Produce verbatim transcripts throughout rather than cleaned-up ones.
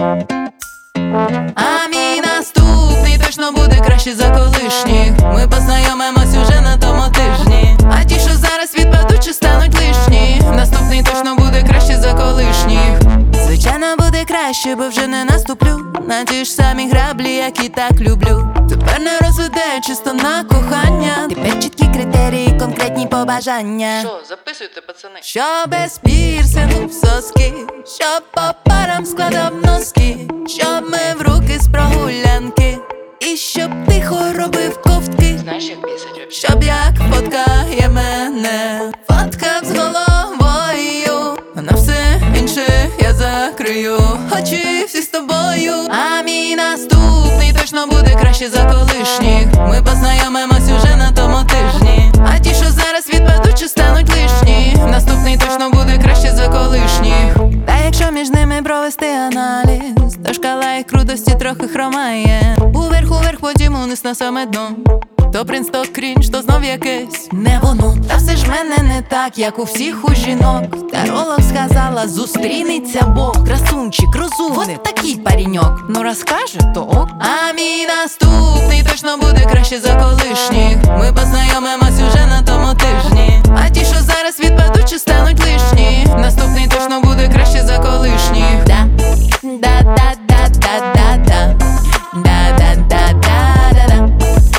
А мій наступний точно буде краще за колишніх. Ми познайомимось уже на тому тижні. А ті, що зараз відпадуть, чи стануть лишні. Наступний точно буде краще за колишніх. Звичайно, буде краще, бо вже не наступлю на ті ж самі граблі, які так люблю. Тепер не розведе чисто на кохання. Тепер чіткі критерії, конкретні побажання. Що, записуйте, пацани. Що без пірсингу в соски, щоб по парам складав носки, щоб ми в руки з прогулянки, і щоб тихо робив ковтки. Знаєш, як пісать вообще? Щоб як фоткає мене, фоткав з головою, а на все інше я закрию очі всі з тобою. А мій наступний точно буде краще за колишніх. Ми познайомимось уже на тому тижні. А ті, що зараз відпадуть, чи стануть лишні. Наступний точно буде краще за колишніх. Та якщо між ними провести аналіз, то шкала їх крутості трохи хромає. Уверх, уверх, потім униз на саме дно. То принц, то крінж, то знов якесь не воно. Та все ж в мене не так, як у всіх у жінок. Таролог сказала, зустрінеться Бог. Красунчик, розумник, вот такий паріньок. Ну розкаже, то ок. А мій наступний точно буде краще за колишніх. Ми познайомимось уже на тому тижні. А ті, що зараз відпадуть, чи стануть лишні. Наступний точно буде краще за колишніх. Да, да, да, да, да, да, да. Да, да, да, да, да, да.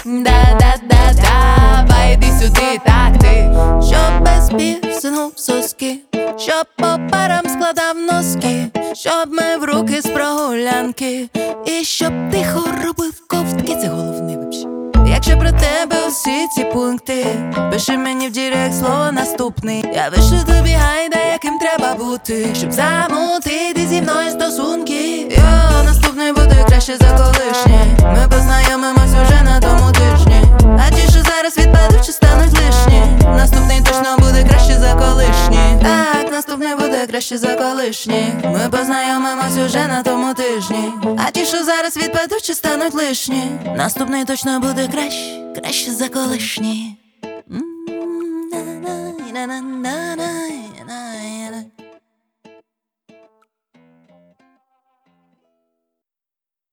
Да-да-да, давай іди сюди, так ти. Щоб без пірсингу в соски, щоб по парам складав носки, щоб ми в руки з прогулянки, і щоб тихо робив ковтки. Це головне вообще. Якщо про тебе усі ці пункти, пиши мені в директ слово наступний. Я вишлю тобі гайда, яким треба бути, щоб замутити зі мною стосунки. Йо, наступний буде краще за колишнє. Ми познайомимось уже на тому тижні. А ті, що зараз відпадуть, чи стануть лишні. Наступний точно буде краще за колишні. Так, наступний буде краще за колишні. Ми познайомимось уже на тому тижні. А ті, що зараз відпадуть, чи стануть лишні. Наступний точно буде краще, краще за колишні. М-м-м, на-на-на-на-на-на.